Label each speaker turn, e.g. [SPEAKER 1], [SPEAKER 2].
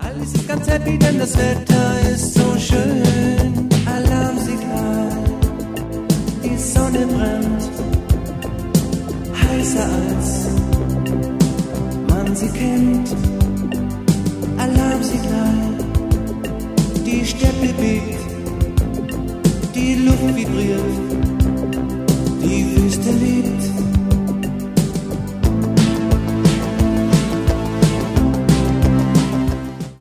[SPEAKER 1] Alle sind ganz happy, denn das Wetter ist so schön. Alarmsignal, die Sonne brennt, heißer als man sie kennt. Alarmsignal, die Steppe bebt, die Luft vibriert.